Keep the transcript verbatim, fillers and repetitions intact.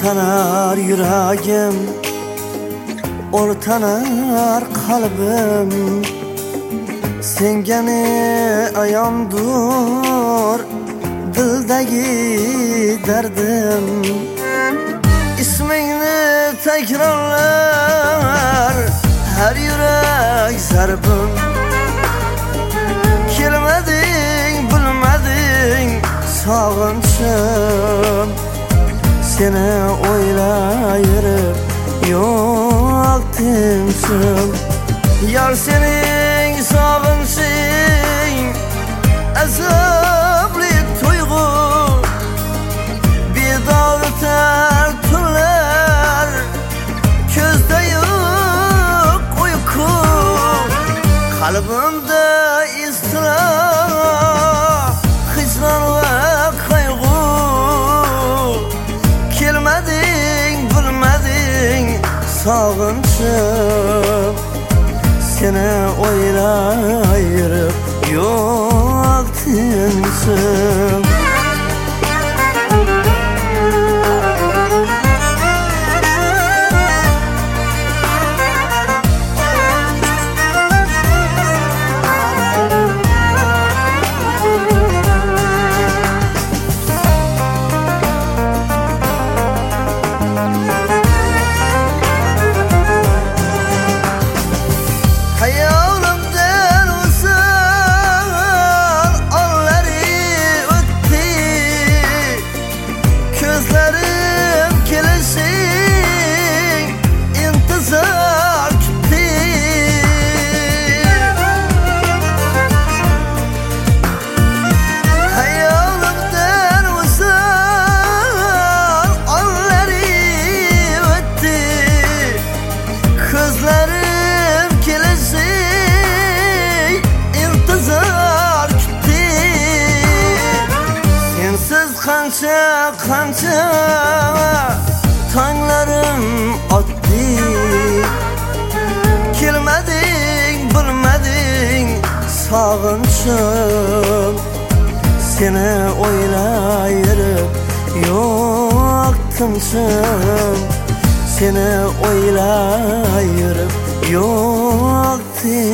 Ortanar yüreğim, ortanar kalbim. Sen gene ayamdur dildagi derdim. İsmini tekrarlar her yürek zarbim. Kelmedin bilmedin sağınçım. Seni oylayırıp yok timsim. Yar senin sağınçın azaplı tuygu. Bir dağıtar tüller közde yok uyku. Kalbimde istirah, hicran ve kaygı. Kelmedin bilmedin sağınçım. Seni oylayırıp yok timsim. Kança kança tanglarım attı. Kelmedin bilmedin sağınçım. Seni oylayırıp yok timsim. Seni oylayırıp yok timsim.